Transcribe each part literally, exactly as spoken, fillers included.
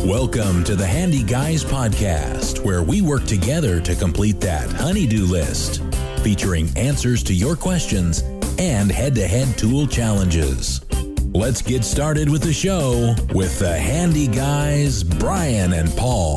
Welcome to the Handy Guys podcast, where we work together to complete that honey-do list, featuring answers to your questions and head-to-head tool challenges. Let's get started with the show with the Handy Guys, Brian and Paul.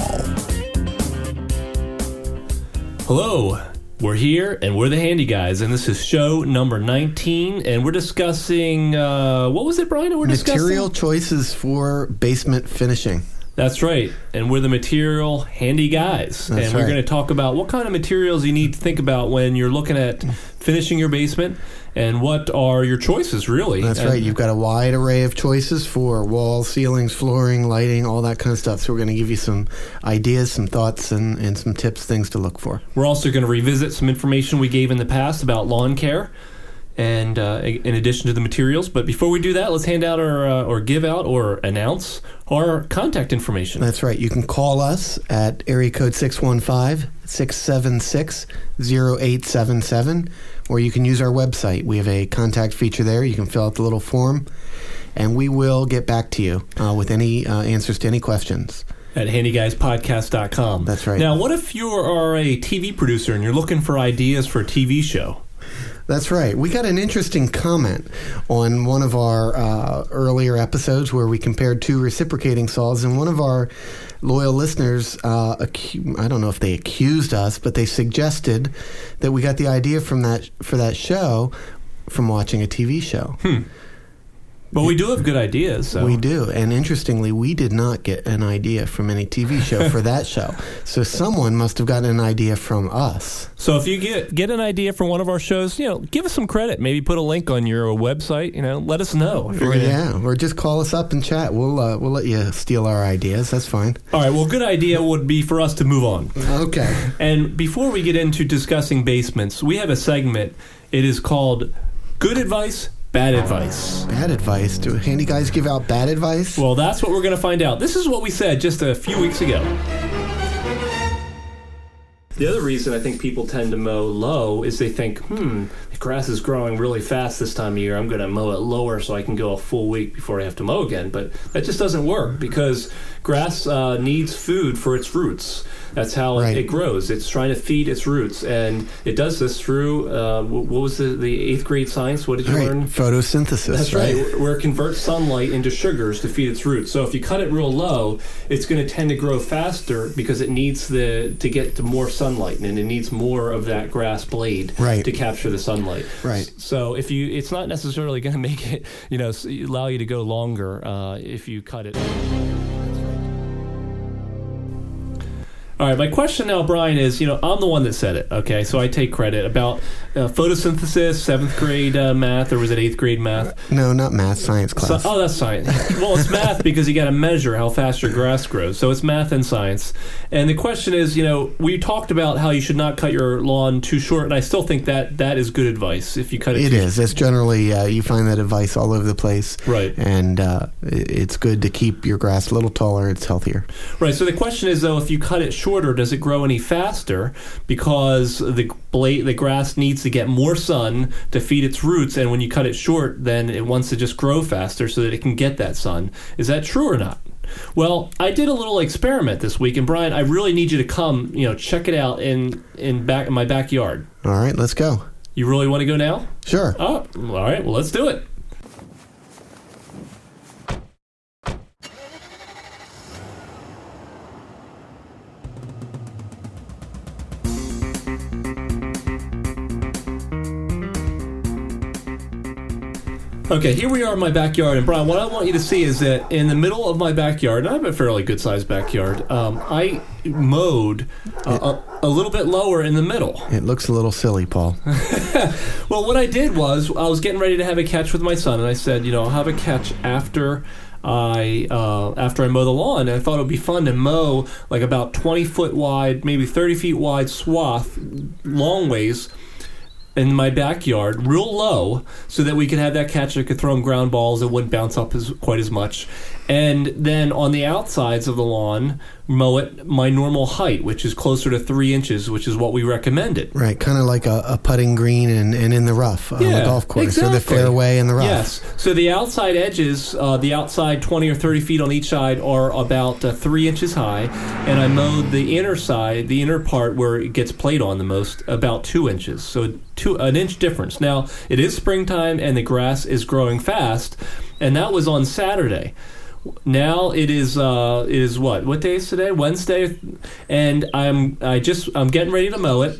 Hello, we're here and we're the Handy Guys, and this is show number nineteen, and we're discussing, uh, what was it, Brian? We're Material discussing? choices for basement finishing. That's right, and we're the Material Handy Guys, That's and we're right. going to talk about what kind of materials you need to think about when you're looking at finishing your basement, and what are your choices, really. That's and, right. You've got a wide array of choices for walls, ceilings, flooring, lighting, all that kind of stuff. So we're going to give you some ideas, some thoughts, and, and some tips, things to look for. We're also going to revisit some information we gave in the past about lawn care, and uh, in addition to the materials. But before we do that, let's hand out our, uh, or give out, or announce our contact information. That's right. You can call us at area code six one five, six seven six, zero eight seven seven, or you can use our website. We have a contact feature there. You can fill out the little form, and we will get back to you uh, with any uh, answers to any questions. At handy guys podcast dot com. That's right. Now, what if you are a T V producer and you're looking for ideas for a T V show? That's right. We got an interesting comment on one of our uh, earlier episodes where we compared two reciprocating saws, and one of our loyal listeners, uh, acu- I don't know if they accused us, but they suggested that we got the idea from that for that show from watching a T V show. Hmm. Well, we do have good ideas. So. We do. And interestingly, we did not get an idea from any T V show for that show. So someone must have gotten an idea from us. So if you get get an idea from one of our shows, you know, give us some credit. Maybe put a link on your website. You know, let us know. If you're Or, gonna... Yeah, or just call us up and chat. We'll uh, we'll let you steal our ideas. That's fine. All right. Well, a good idea would be for us to move on. Okay. And before we get into discussing basements, we have a segment. It is called Good Advice, Bad Advice. Bad advice? Do handy guys give out bad advice? Well, that's what we're going to find out. This is what we said just a few weeks ago. The other reason I think people tend to mow low is they think, hmm, the grass is growing really fast this time of year. I'm going to mow it lower so I can go a full week before I have to mow again. But that just doesn't work because grass uh, needs food for its roots. That's how Right. it, it grows. It's trying to feed its roots. And it does this through, uh, what was the, the eighth grade science? What did you right. learn? Photosynthesis. That's right, where it converts sunlight into sugars to feed its roots. So if you cut it real low, it's going to tend to grow faster because it needs the to get to more sunlight, and it needs more of that grass blade Right. to capture the sunlight. Right. So if you, it's not necessarily going to make it, you know, allow you to go longer uh, if you cut it. All right, my question now, Brian, is, you know, I'm the one that said it, okay? So I take credit about uh, photosynthesis, seventh grade uh, math, or was it eighth grade math? No, not math, science So, class. oh, that's science. Well, it's math because you got to measure how fast your grass grows. So it's math and science. And the question is, you know, we talked about how you should not cut your lawn too short, and I still think that that is good advice if you cut it It too is. It's generally, uh, you find that advice all over the place. Right. And uh, it- it's good to keep your grass a little taller. It's healthier. Right. So the question is, though, if you cut it shorter, does it grow any faster? Because the blade, the grass needs to get more sun to feed its roots, and when you cut it short, then it wants to just grow faster so that it can get that sun. Is that true or not? Well, I did a little experiment this week, and Brian, I really need you to come, you know, check it out in in back in my backyard. All right, let's go. You really want to go now? Sure. Oh, all right. Well, let's do it. Okay, here we are in my backyard, and Brian, what I want you to see is that in the middle of my backyard, and I have a fairly good-sized backyard, um, I mowed uh, a, a little bit lower in the middle. It looks a little silly, Paul. Well, what I did was, I was getting ready to have a catch with my son, and I said, you know, I'll have a catch after I uh, after I mow the lawn. And I thought it would be fun to mow like about twenty foot wide, maybe thirty feet wide swath, long ways, in my backyard real low so that we could have that catch. I could throw them ground balls. It wouldn't bounce up as quite as much. And then on the outsides of the lawn, mow it my normal height, which is closer to three inches, which is what we recommended. Right, kind of like a, a putting green and, and in the rough on yeah, the golf course, exactly. or the fairway and the rough. Yes. So the outside edges, uh, the outside twenty or thirty feet on each side are about uh, three inches high, and I mowed the inner side, the inner part where it gets played on the most, about two inches. So two an inch difference. Now, it is springtime and the grass is growing fast, and that was on Saturday. Now it is uh, it is what? What day is today? Wednesday, and I'm I just I'm getting ready to mow it,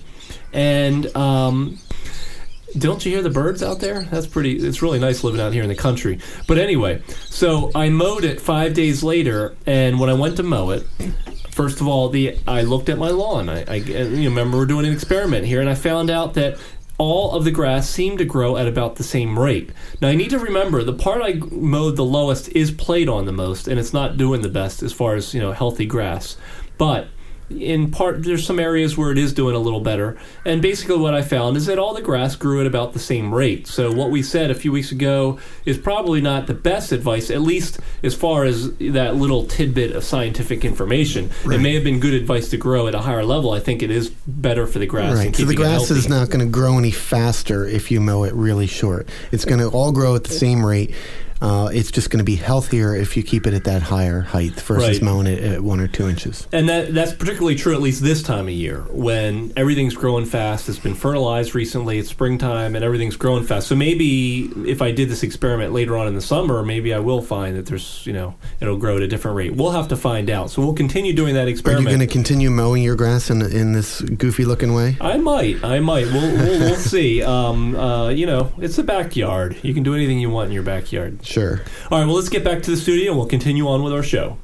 and um, don't you hear the birds out there? That's pretty. It's really nice living out here in the country. But anyway, so I mowed it five days later, and when I went to mow it, first of all, the I looked at my lawn. I, I you remember we're doing an experiment here, and I found out that all of the grass seemed to grow at about the same rate. Now, I need to remember, the part I mowed the lowest is played on the most, and it's not doing the best as far as, you know, healthy grass. But in part, there's some areas where it is doing a little better. And basically what I found is that all the grass grew at about the same rate. So what we said a few weeks ago is probably not the best advice, at least as far as that little tidbit of scientific information. Right. It may have been good advice to grow at a higher level. I think it is better for the grass. Right. So the grass is not going to grow any faster if you mow it really short. It's going to all grow at the same rate. Uh, it's just going to be healthier if you keep it at that higher height versus right. mowing it at one or two inches. And that that's particularly true at least this time of year when everything's growing fast. It's been fertilized recently. It's springtime and everything's growing fast. So maybe if I did this experiment later on in the summer, maybe I will find that there's, you know, it'll grow at a different rate. We'll have to find out. So we'll continue doing that experiment. Are you going to continue mowing your grass in in this goofy looking way? I might. I might. We'll we'll, we'll see. Um, uh, you know, it's a backyard. You can do anything you want in your backyard. Sure. All right, well, let's get back to the studio and we'll continue on with our show.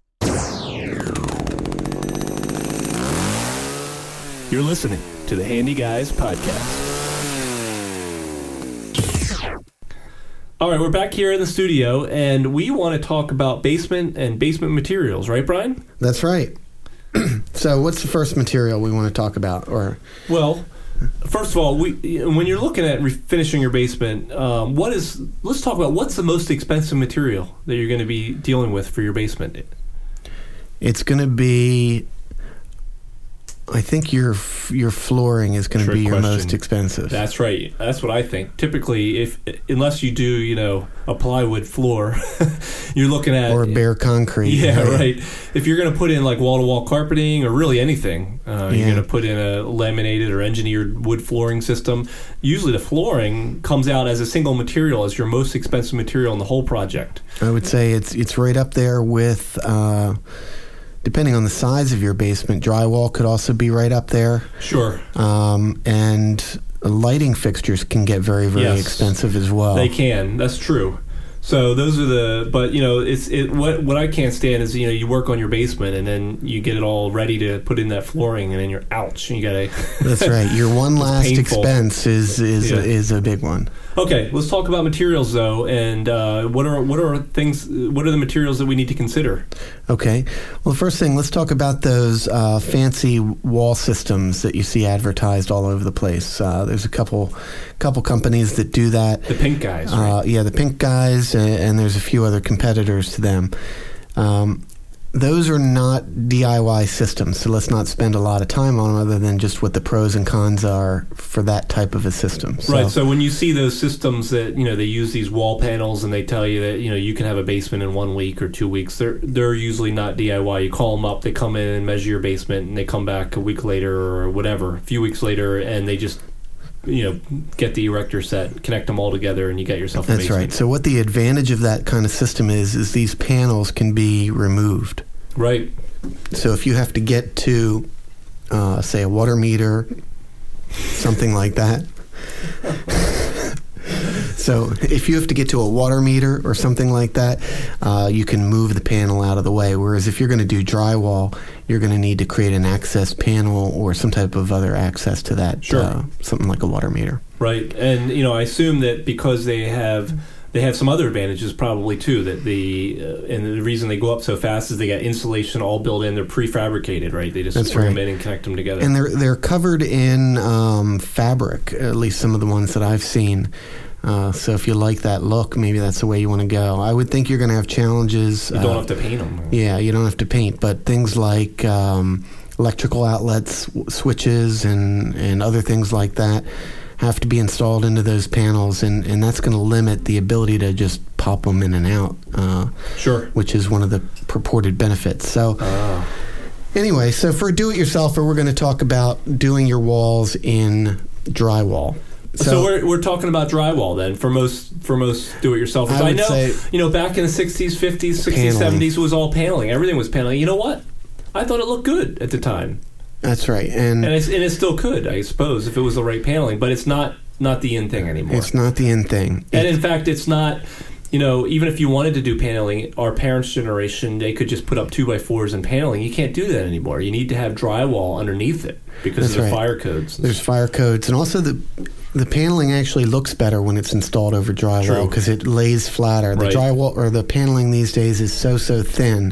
You're listening to the Handy Guys Podcast. All right, we're back here in the studio, and we want to talk about basement and basement materials, right, Brian? That's right. So what's the first material we want to talk about? Or Well... First of all, we, when you're looking at refinishing your basement, um, what is? Let's talk about what's the most expensive material that you're going to be dealing with for your basement. It's going to be, I think your your flooring is going to be your question. most expensive. That's right. That's what I think. Typically, if unless you do, you know, a plywood floor, you're looking at or bare concrete. Yeah, right. right. If you're going to put in like wall-to-wall carpeting or really anything, uh, yeah. you're going to put in a laminated or engineered wood flooring system. Usually, the flooring comes out as a single material as your most expensive material in the whole project. I would say it's it's right up there with. Uh, Depending on the size of your basement, drywall could also be right up there. Sure. Um, and lighting fixtures can get very, very yes, expensive as well. They can. That's true. So those are the, but you know, it's it. What what I can't stand is, you know, you work on your basement and then you get it all ready to put in that flooring and then you're ouch and you gotta. That's right. Your one last painful. expense is is yeah. is a big one. Okay, let's talk about materials though, and uh, what are what are things? What are the materials that we need to consider? Okay, well, first thing, let's talk about those uh, fancy wall systems that you see advertised all over the place. Uh, there's a couple couple companies that do that. The Pink Guys, right? Uh, yeah, the Pink Guys, and, and there's a few other competitors to them. Um, Those are not D I Y systems, so let's not spend a lot of time on them other than just what the pros and cons are for that type of a system. So, right, so when you see those systems that, you know, they use these wall panels and they tell you that, you know, you can have a basement in one week or two weeks, they're they're usually not D I Y. You call them up, they come in and measure your basement, and they come back a week later or whatever, a few weeks later, and they just, you know, get the erector set, connect them all together, and you get yourself a That's basement. right. So what the advantage of that kind of system is, is these panels can be removed. Right. So if you have to get to, uh, say, a water meter, something like that. So if you have to get to a water meter or something like that, uh, you can move the panel out of the way. Whereas if you're going to do drywall, you're going to need to create an access panel or some type of other access to that, sure. uh, something like a water meter. Right. And, you know, I assume that because they have... they have some other advantages probably too. That the uh, and the reason they go up so fast is they got insulation all built in. They're prefabricated, right? They just That's bring right. them in and connect them together. And they're they're covered in um, fabric. At least some of the ones that I've seen. Uh, so if you like that look, maybe that's the way you want to go. I would think you're going to have challenges. You don't uh, have to paint them. Yeah, you don't have to paint, but things like um, electrical outlets, w- switches, and, and other things like that have to be installed into those panels, and, and that's going to limit the ability to just pop them in and out. Uh, Sure. Which is one of the purported benefits. So. Oh. Anyway, so for a do-it-yourselfer, we're going to talk about doing your walls in drywall. So, So, we're we're talking about drywall then for most for most do-it-yourselfers. I I, would know, say you know, back in the sixties, fifties, sixties, paneling. seventies it was all paneling. Everything was paneling. You know what? I thought it looked good at the time, that's right, and, and it's, and it still could, I suppose, if it was the right paneling. But it's not not the in thing anymore. it's not the end thing. And It- in fact, it's not. You know, even if you wanted to do paneling, our parents' generation, they could just put up two by fours and paneling. You can't do that anymore. You need to have drywall underneath it because That's of the right. fire codes. There's fire codes, and also the the paneling actually looks better when it's installed over drywall True. because it lays flatter. The Right. drywall or the paneling these days is so so thin,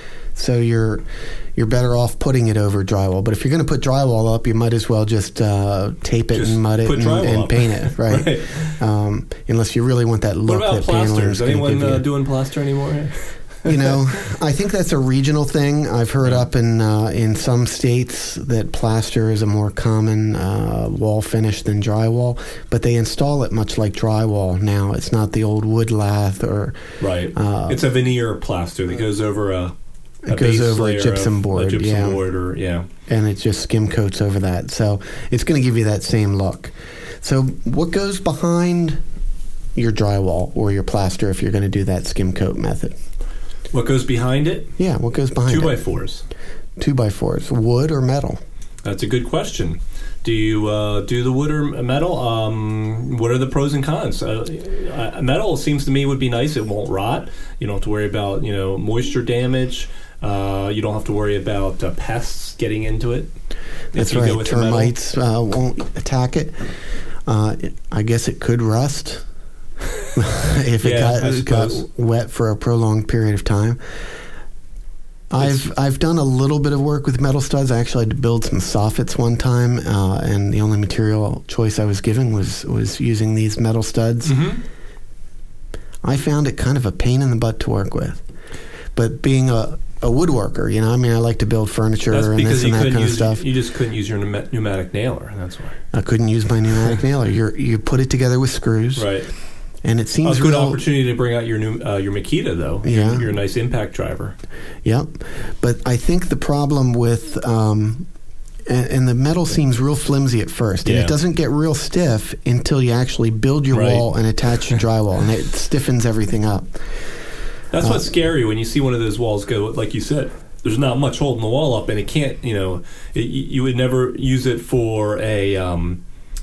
so you're you're better off putting it over drywall. But if you're going to put drywall up, you might as well just uh, tape it Just and mud it put and, drywall and up. paint it, right? Right. Um, unless you really want that What look about that paneling is plasters? going to Anyone give you. uh, doing plaster anymore? You know, I think that's a regional thing. I've heard up in uh, in some states that plaster is a more common uh, wall finish than drywall, but they install it much like drywall now. It's not the old wood lath or Right. Uh, it's a veneer plaster that goes over a, a It goes base over a layer gypsum of, board, a gypsum yeah. board, or yeah. and it just skim coats over that. So it's going to give you that same look. So what goes behind your drywall or your plaster if you're going to do that skim coat method? What goes behind it? Yeah, what goes behind Two it? by fours. Two by fours, wood or metal? That's a good question. Do you uh, do the wood or metal? Um, what are the pros and cons? Uh, uh, metal seems to me would be nice. It won't rot. You don't have to worry about you know moisture damage. Uh, you don't have to worry about uh, pests getting into it. That's if you go right. with the metal. Termites uh, won't attack it. Uh, I guess it could rust if it Yeah, I got, got suppose. wet for a prolonged period of time. I've I've done a little bit of work with metal studs. I actually had to build some soffits one time, uh, and the only material choice I was given was was using these metal studs. Mm-hmm. I found it kind of a pain in the butt to work with, but being a a woodworker, you know, I mean, I like to build furniture That's and because this and you that couldn't kind of use stuff. you just couldn't use your pneumat- pneumatic nailer. That's why. I couldn't use my pneumatic nailer. You you put it together with screws, Right. and it A seems good real. opportunity to bring out your new uh, your Makita though. Yeah. Your, your nice impact driver. Yep, but I think the problem with um, and, and the metal seems real flimsy at first, and Yeah. it doesn't get real stiff until you actually build your Right. wall and attach your drywall, and it stiffens everything up. That's Uh, what's scary when you see one of those walls go, like you said. There's not much holding the wall up, and it can't. You know, it, you would never use it for a um,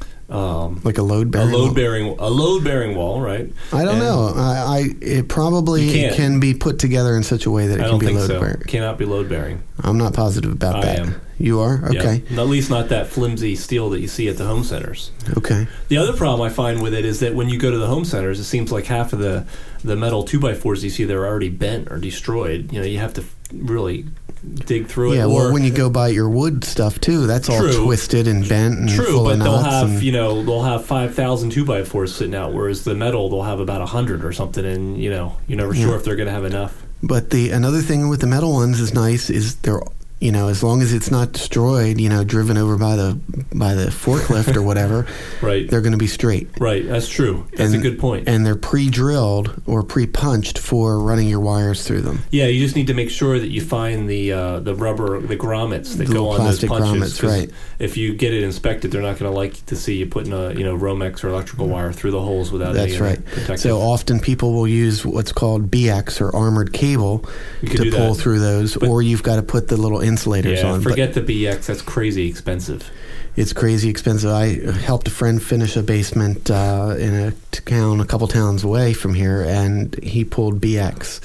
um, Like a load a bearing. load bearing a load bearing wall, right? I don't And know. I, I it probably You can't. can be put together in such a way that it I can don't be think load so. bearing. Cannot be load bearing. I'm not positive about I that. am. You are? Okay. Yeah. At least not that flimsy steel that you see at the home centers. Okay. The other problem I find with it is that when you go to the home centers, it seems like half of the, the metal two by fours you see they're already bent or destroyed. You know, you have to really dig through it. Yeah, or, well, when you go buy your wood stuff too, that's all True. twisted and bent and True, full but of they'll knots. have and, you know they'll have five thousand two by fours sitting out, whereas the metal they'll have about a hundred or something, and you know you're never Yeah. sure if they're going to have enough. But the another thing with the metal ones is nice is they're you know as long as it's not destroyed, you know, driven over by the by the forklift or whatever, Right, they're going to be straight. right. That's true. That's And- a good point. And they're pre-drilled or pre-punched for running your wires through them. Yeah, you just need to make sure that you find the uh, the rubber the grommets that The go little on those plastic punches. grommets, 'cause right. If you get it inspected, they're not going to like to see you putting a you know Romex or electrical wire through the holes without That's any right. protective. So often people will use what's called B X or armored cable You could to do pull that. through those, But- or you've got to put the little insulators yeah, on. But forget the B X. That's crazy expensive. it's crazy expensive. I helped a friend finish a basement uh, in a town a couple towns away from here, and he pulled B X.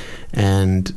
And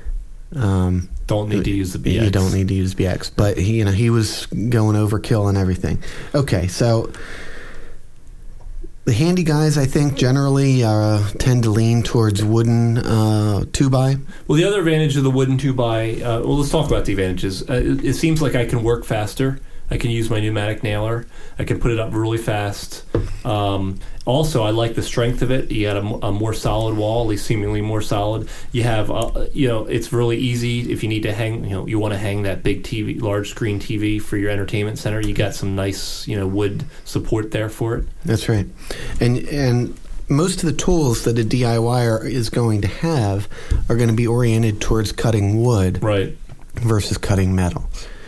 um, Don't need to use the B X. you don't need to use B X, but he, you know, he was going overkill and everything. Okay, so The handy guys, I think, generally uh, tend to lean towards wooden uh, two-by. Well, the other advantage of the wooden two-by, uh, well, let's talk about the advantages. Uh, it, it seems like I can work faster. I can use my pneumatic nailer. I can put it up really fast. Um, also, I like the strength of it. You got a, a more solid wall, at least seemingly more solid. You have, uh, you know, it's really easy if you need to hang, you know, you want to hang that big T V, large screen T V for your entertainment center. You got some nice, you know, wood support there for it. That's right. And and most of the tools that a DIYer is going to have are going to be oriented towards cutting wood, right, versus cutting metal.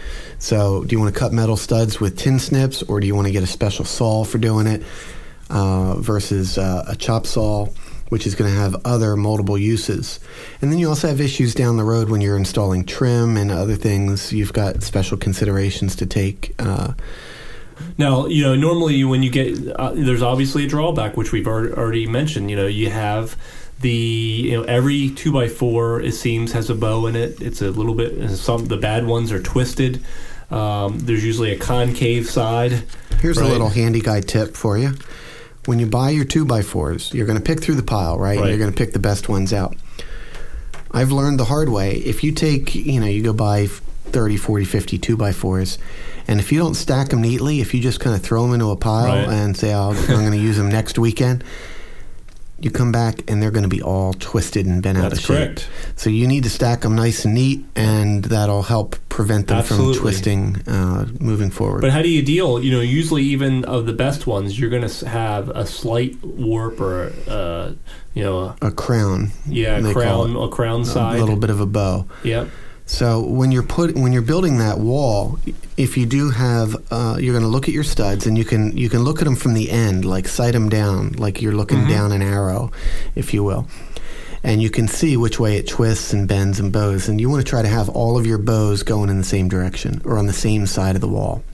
So do you want to cut metal studs with tin snips, or do you want to get a special saw for doing it uh, versus uh, a chop saw, which is going to have other multiple uses? And then you also have issues down the road when you're installing trim and other things. You've got special considerations to take. Uh, now, you know, normally when you get, uh, there's obviously a drawback, which we've already mentioned. You know, you have the, you know, every two by four, it seems, has a bow in it. It's a little bit, some the bad ones are twisted. Um, there's usually a concave side. Here's right? a little handy guy tip for you. When you buy your two by fours, you're going to pick through the pile, right? right. And you're going to pick the best ones out. I've learned the hard way. If you take, you know, you go buy thirty, forty, fifty two by fours, and if you don't stack them neatly, if you just kind of throw them into a pile right. and say, oh, I'm going to use them next weekend, you come back and they're going to be all twisted and bent out That's of shape. correct. So you need to stack them nice and neat, and that'll help prevent them Absolutely. from twisting uh, moving forward. But how do you deal? You know, usually even of the best ones, you're going to have a slight warp or, uh, you know, a crown. Yeah, a crown, a crown side. A little bit of a bow. Yep. So when you're put when you're building that wall, if you do have, uh, you're going to look at your studs, and you can you can look at them from the end, like sight them down, like you're looking mm-hmm. down an arrow, if you will, and you can see which way it twists and bends and bows, and you want to try to have all of your bows going in the same direction or on the same side of the wall.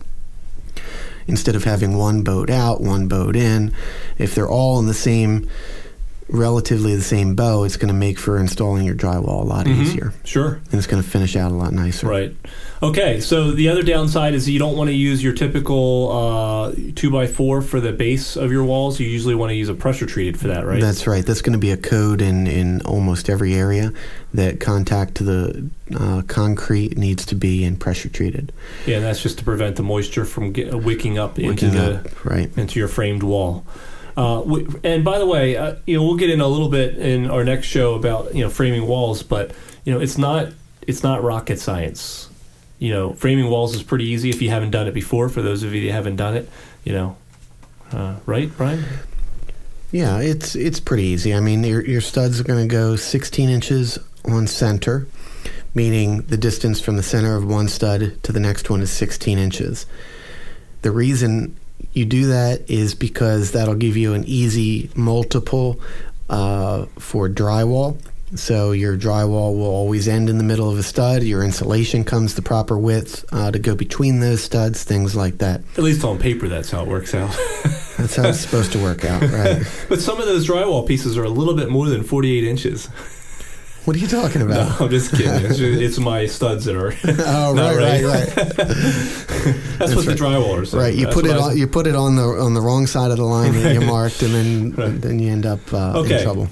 Instead of having one bowed out, one bowed in, if they're all in the same. Relatively the same bow, it's going to make for installing your drywall a lot mm-hmm. easier. Sure. And it's going to finish out a lot nicer. Right. Okay, so the other downside is you don't want to use your typical uh, two by four for the base of your walls. You usually want to use a pressure treated for that, right? That's right. That's going to be a code in, in almost every area that contact to the uh, concrete needs to be in pressure treated. Yeah, and that's just to prevent the moisture from get, wicking up Wicking into the up, right. into your framed wall. Uh, we, and by the way, uh, you know, we'll get in a little bit in our next show about, you know, framing walls, but you know, it's not it's not rocket science. You know, framing walls is pretty easy if you haven't done it before. For those of you that haven't done it, you know, uh, right, Brian? Yeah, it's it's pretty easy. I mean, your your studs are going to go sixteen inches on center, meaning the distance from the center of one stud to the next one is sixteen inches. The reason you do that is because that'll give you an easy multiple uh, for drywall. So your drywall will always end in the middle of a stud. Your insulation comes the proper width uh, to go between those studs, things like that. At least on paper, that's how it works out. That's how it's supposed to work out, right? But some of those drywall pieces are a little bit more than forty-eight inches. What are you talking about? No, I'm just kidding. It's, just, it's my studs that are. Oh, right, right, right. That's, That's what right. the drywall is. Right, you That's put it on, was... you put it on the on the wrong side of the line right. that you marked, and then right. then you end up uh, okay. in trouble.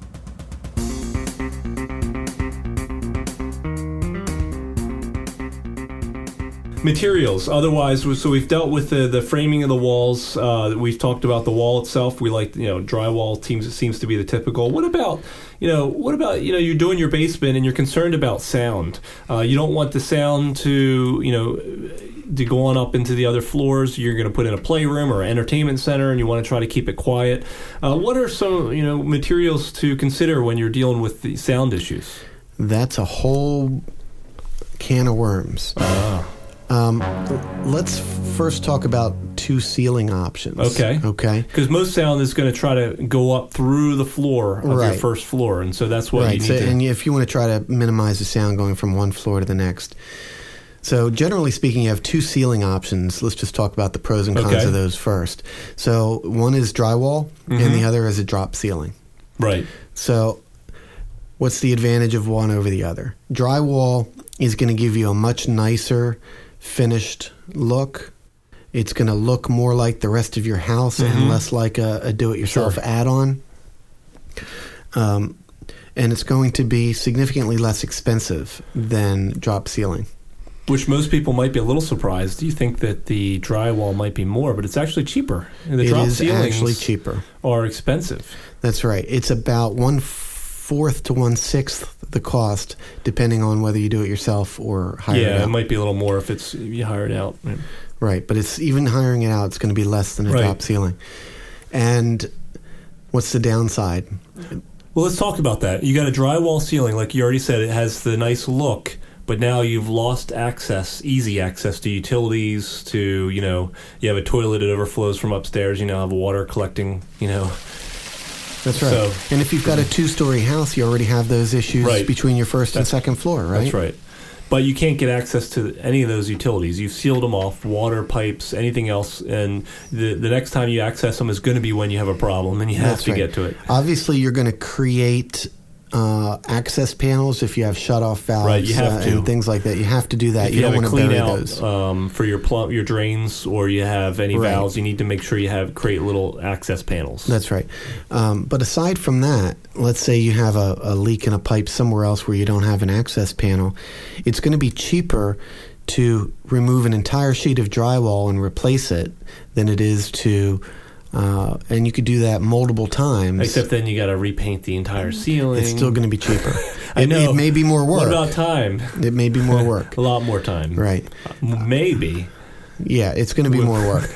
Materials. Otherwise, so we've dealt with the, the framing of the walls. Uh, we've talked about the wall itself. We like, you know, drywall seems seems to be the typical. What about, you know, what about, you know, you're doing your basement and you're concerned about sound. Uh, you don't want the sound to, you know, to go on up into the other floors. You're going to put in a playroom or an entertainment center, and you want to try to keep it quiet. Uh, what are some, you know, materials to consider when you're dealing with the sound issues? That's a whole can of worms. Ah. Um, let's first talk about two ceiling options. Okay. Okay. Because most sound is going to try to go up through the floor of right. your first floor, and so that's what right. you need so, to... And if you want to try to minimize the sound going from one floor to the next. So generally speaking, you have two ceiling options. Let's just talk about the pros and cons okay. of those first. So one is drywall, mm-hmm. and the other is a drop ceiling. Right. So what's the advantage of one over the other? Drywall is going to give you a much nicer finished look It's going to look more like the rest of your house Mm-hmm. and less like a, a do-it-yourself Sure. add-on. Um, and it's going to be significantly less expensive than drop ceiling. Which most people might be a little surprised. You think that the drywall might be more, but it's actually cheaper. The It drop is ceilings actually cheaper. are expensive. That's right. It's about one-fourth to one-sixth the cost, depending on whether you do it yourself or hire it Yeah, out. it might be a little more if it's you hire it out. Right, but it's even hiring it out, it's going to be less than a Right. drop ceiling. And what's the downside? Well, let's talk about that. You got a drywall ceiling, like you already said, it has the nice look, but now you've lost access, easy access to utilities, to, you know, you have a toilet that overflows from upstairs, you now have water collecting, you know. That's right. So- and if you've got a two-story house, you already have those issues Right. between your first and That's- second floor, right? That's right. But you can't get access to any of those utilities. You've sealed them off, water, pipes, anything else, and the the next time you access them is going to be when you have a problem, and you have That's to right. get to it. Obviously, you're going to create uh, access panels if you have shut-off valves Right, you have uh, to. and things like that. You have to do that. If You, you, don't have want a to clean bury out those. um, for your plumb, your drains, or you have any Right. valves, you need to make sure you have create little access panels. That's right. Um, but aside from that, let's say you have a, a leak in a pipe somewhere else where you don't have an access panel, it's going to be cheaper to remove an entire sheet of drywall and replace it than it is to, uh, and you could do that multiple times. Except then you got to repaint the entire ceiling. it's still going to be cheaper. I It- know. It may be more work. What about time? It may be more work. A lot more time. Right. Maybe. Yeah, it's going to be more work.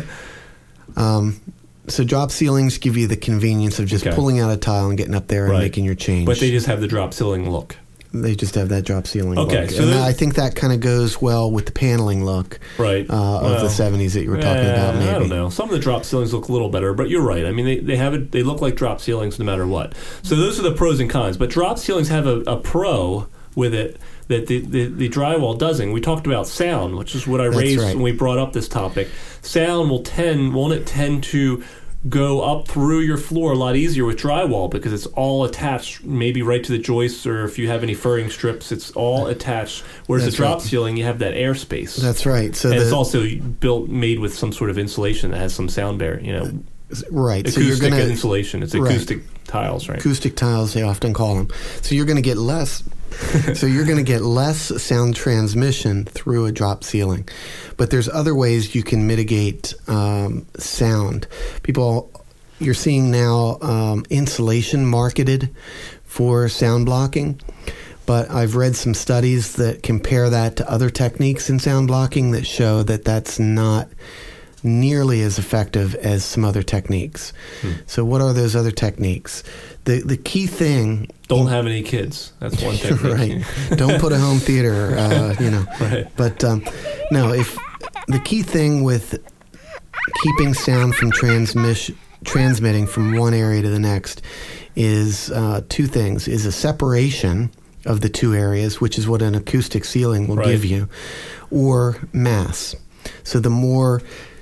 Um, so drop ceilings give you the convenience of just Okay. pulling out a tile and getting up there and Right. making your change. But they just have the drop ceiling look. They just have that drop ceiling Okay, look. so and then- I think that kind of goes well with the paneling look Right. uh, of Well, the seventies that you were talking eh, about, maybe. I don't know. Some of the drop ceilings look a little better, but you're right. I mean, they, they have it. They look like drop ceilings no matter what. So those are the pros and cons. But drop ceilings have a, a pro with it that the, the, the drywall doesn't. We talked about sound, which is what I That's raised right. when we brought up this topic. Sound will tend, won't it tend to go up through your floor a lot easier with drywall because it's all attached, maybe right to the joists, or if you have any furring strips, it's all attached. Whereas That's the drop right. ceiling, you have that airspace. That's right. So and the, it's also built, made with some sort of insulation that has some sound barrier, you know, right. So acoustic you're going to insulation. It's right. acoustic tiles, right? acoustic tiles, they often call them. So you're going to get less. so you're going to get less sound transmission through a drop ceiling. But there's other ways you can mitigate um, sound. People, you're seeing now um, insulation marketed for sound blocking. But I've read some studies that compare that to other techniques in sound blocking that show that that's not nearly as effective as some other techniques. Hmm. So what are those other techniques? The the key thing... Don't have any kids. That's one technique. right. Don't put a home theater, uh, you know. Right. But um, no, if the key thing with keeping sound from transmission, transmitting from one area to the next is uh, two things, is a separation of the two areas, which is what an acoustic ceiling will Right. give you, or mass. So the more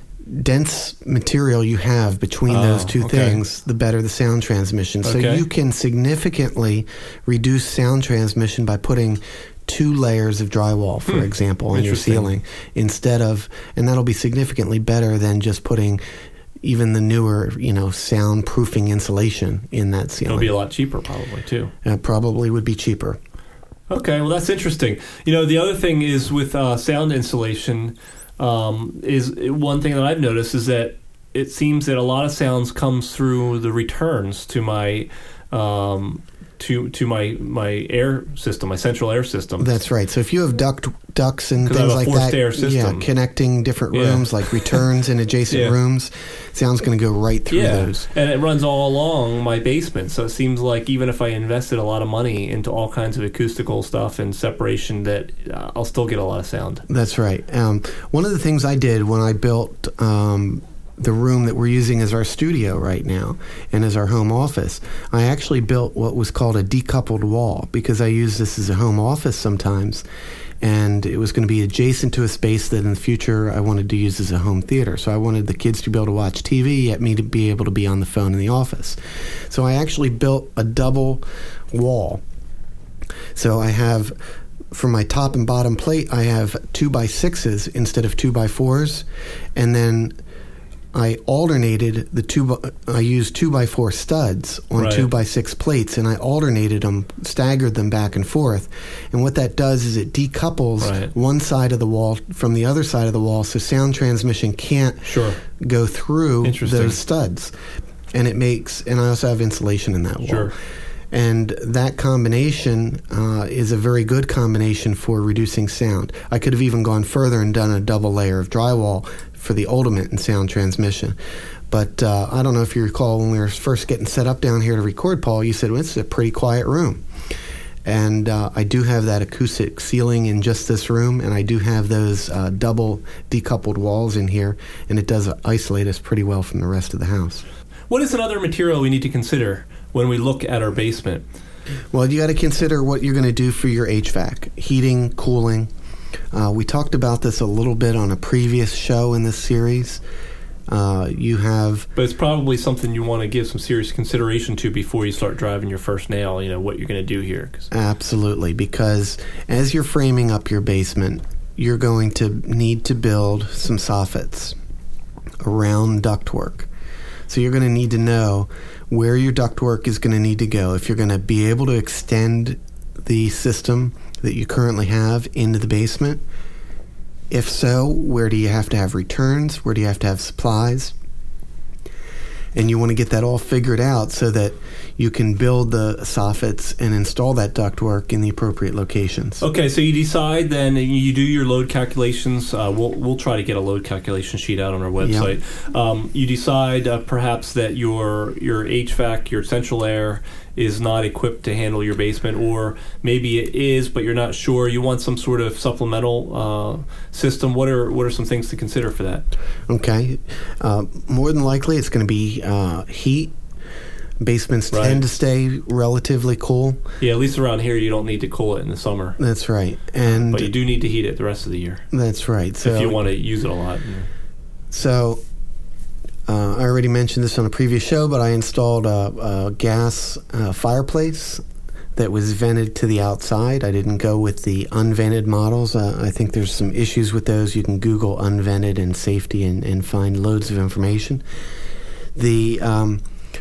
dense material you have between Oh, those two okay. things, the better the sound transmission. So Okay. you can significantly reduce sound transmission by putting two layers of drywall, for Hmm. example, on your Interesting. ceiling instead of, and that'll be significantly better than just putting even the newer, you know, soundproofing insulation in that It'll ceiling. be a lot cheaper, probably, too. Uh, probably would be cheaper. Okay, well, that's interesting. You know, the other thing is with uh, sound insulation, um, is one thing that I've noticed is that it seems that a lot of sounds comes through the returns to my um, to to my my air system, my central air system. That's right. So if you have duct ducts and 'Cause I things have a like forced that, air system. yeah, connecting different Yeah. rooms like returns in adjacent Yeah. rooms, sound's going to go right through yeah, those. and it runs all along my basement. So it seems like even if I invested a lot of money into all kinds of acoustical stuff and separation, that uh, I'll still get a lot of sound. That's right. Um, one of the things I did when I built um, the room that we're using as our studio right now and as our home office, I actually built what was called a decoupled wall because I use this as a home office sometimes. And it was going to be adjacent to a space that in the future I wanted to use as a home theater. So I wanted the kids to be able to watch T V, yet me to be able to be on the phone in the office. So I actually built a double wall. So I have for my top and bottom plate, I have two by sixes instead of two by fours, and then I alternated the two. By, I used two by four studs on right. two by six plates, and I alternated them, staggered them back and forth. And what that does is it decouples right. one side of the wall from the other side of the wall, so sound transmission can't sure. go through those studs. And it makes, and I also have insulation in that wall. Sure. And that combination uh, is a very good combination for reducing sound. I could have even gone further and done a double layer of drywall for the ultimate in sound transmission. But uh, I don't know if you recall when we were first getting set up down here to record, Paul, you said, well, it's a pretty quiet room. And uh, I do have that acoustic ceiling in just this room, and I do have those uh, double decoupled walls in here, and it does isolate us pretty well from the rest of the house. What is another material we need to consider when we look at our basement? Well, you got to consider what you're going to do for your H V A C, heating, cooling. Uh, we talked about this a little bit on a previous show in this series. Uh, you have... But it's probably something you want to give some serious consideration to before you start driving your first nail, you know, what you're going to do here. Cause Absolutely, because as you're framing up your basement, you're going to need to build some soffits around ductwork. So you're going to need to know where your ductwork is going to need to go. If you're going to be able to extend the system that you currently have into the basement, if so, where do you have to have returns? Where do you have to have supplies? And you want to get that all figured out so that you can build the soffits and install that ductwork in the appropriate locations. Okay, so you decide then, you do your load calculations. Uh, we'll we'll try to get a load calculation sheet out on our website. Yep. Um, you decide uh, perhaps that your your H V A C, your central air, is not equipped to handle your basement, or maybe it is, but you're not sure. You want some sort of supplemental uh, system. What are what are some things to consider for that? Okay, uh, more than likely it's going to be uh, heat. Basements right. tend to stay relatively cool. Yeah, at least around here you don't need to cool it in the summer. That's right, and but you do need to heat it the rest of the year. That's right. So if you want to use it a lot. Yeah. So. Uh, I already mentioned this on a previous show, but I installed a, a gas uh, fireplace that was vented to the outside. I didn't go with the unvented models. Uh, I think there's some issues with those. You can Google unvented and safety and, and find loads of information. The um,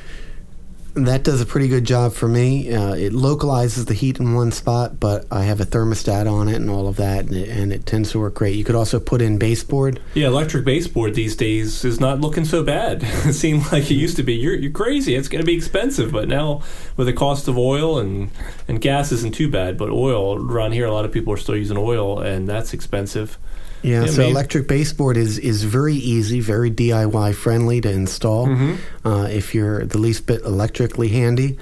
that does a pretty good job for me. Uh, it localizes the heat in one spot, but I have a thermostat on it and all of that, and it, and it tends to work great. You could also put in baseboard. Yeah, electric baseboard these days is not looking so bad. It seemed like it used to be. You're you're crazy. It's going to be expensive, but now with the cost of oil and, and gas isn't too bad, but oil, around here a lot of people are still using oil, and that's expensive. Yeah, yeah, so maybe. Electric baseboard is, is very easy, very D I Y friendly to install mm-hmm. uh, if you're the least bit electrically handy.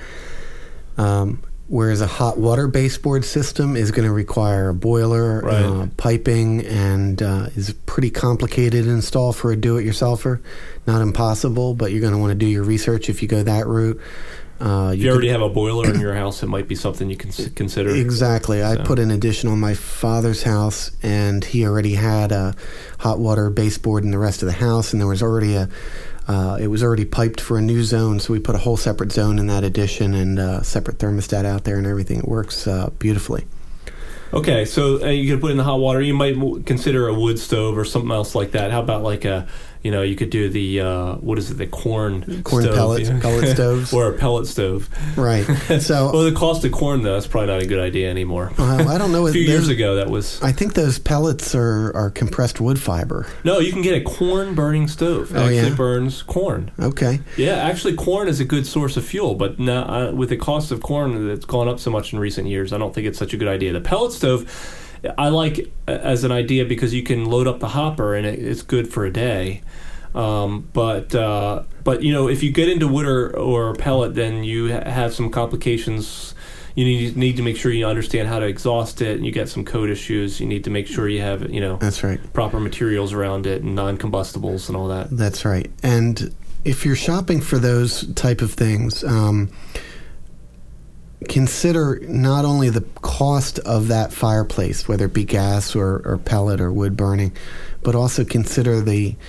Um, whereas a hot water baseboard system is going to require a boiler, right. uh, piping, and uh, is pretty complicated to install for a do-it-yourselfer. Not impossible, but you're going to want to do your research if you go that route. Uh, if you, you already could, have a boiler in your house, it might be something you can consider. Exactly. So. I put an addition on my father's house, and he already had a hot water baseboard in the rest of the house, and there was already a, uh, it was already piped for a new zone, so we put a whole separate zone in that addition and a separate thermostat out there and everything. It works uh, beautifully. Okay, so uh, you could put in the hot water. You might w- consider a wood stove or something else like that. How about like a, you know, you could do the, uh, what is it, the corn Corn stove, pellets, you know? pellet stoves. Or a pellet stove. Right. So, well, the cost of corn, though, that's probably not a good idea anymore. Well, I don't know. A few those, years ago, that was... I think those pellets are, are compressed wood fiber. No, you can get a corn-burning stove. It oh, actually yeah? burns corn. Okay. Yeah, actually, corn is a good source of fuel, but now, uh, with the cost of corn that's gone up so much in recent years, I don't think it's such a good idea. The pellet stove... I like as an idea because you can load up the hopper and it, it's good for a day. Um, but uh, but you know, if you get into wood or, or pellet, then you ha- have some complications. You need need to make sure you understand how to exhaust it, and you get some code issues. You need to make sure you have you know that's right proper materials around it and non-combustibles and all that. That's right. And if you're shopping for those type of things. Um, Consider not only the cost of that fireplace, whether it be gas or, or pellet or wood burning, but also consider the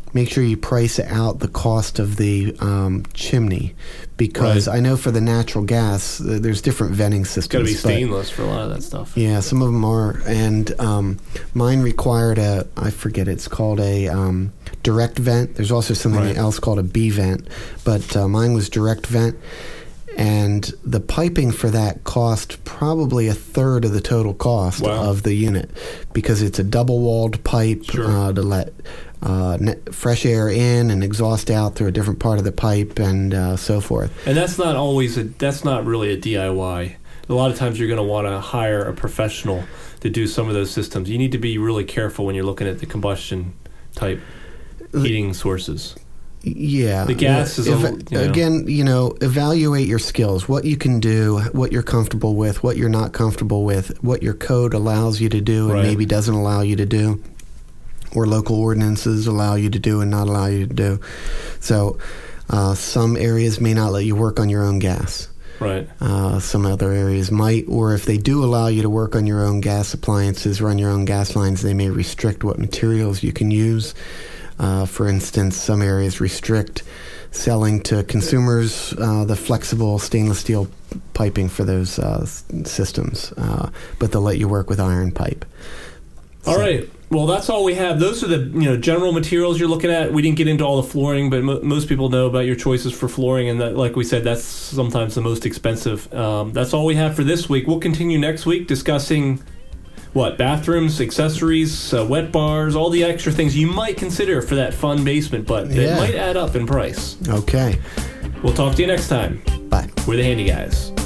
make sure you price out the cost of the um, chimney, because Right. I know for the natural gas, uh, there's different venting It's got to systems. be but- stainless for a lot of that stuff. Yeah, some of them are, and um, mine required a, I forget, it's called a um, direct vent. There's also something Right. else called a B vent, but uh, mine was direct vent, and the piping for that cost probably a third of the total cost Wow. of the unit, because it's a double-walled pipe Sure. uh, to let uh, net fresh air in and exhaust out through a different part of the pipe, and uh, so forth. And that's not always a, that's not really a D I Y. A lot of times you're going to want to hire a professional to do some of those systems. You need to be really careful when you're looking at the combustion type heating sources. Yeah. The gas is a Eva- little, you know. Again, you know, evaluate your skills, what you can do, what you're comfortable with, what you're not comfortable with, what your code allows you to do and Right. maybe doesn't allow you to do, or local ordinances allow you to do and not allow you to do. So uh, some areas may not let you work on your own gas. Right. Uh, some other areas might, or if they do allow you to work on your own gas appliances, run your own gas lines, they may restrict what materials you can use. Uh, for instance, some areas restrict selling to consumers uh, the flexible stainless steel piping for those uh, s- systems, uh, but they'll let you work with iron pipe. All So- right. Well, that's all we have. Those are the you know general materials you're looking at. We didn't get into all the flooring, but mo- most people know about your choices for flooring, and that, like we said, that's sometimes the most expensive. Um, that's all we have for this week. We'll continue next week discussing what bathrooms, accessories, uh, wet bars, all the extra things you might consider for that fun basement, but that Yeah. might add up in price. Okay. We'll talk to you next time. Bye. We're the Handy Guys.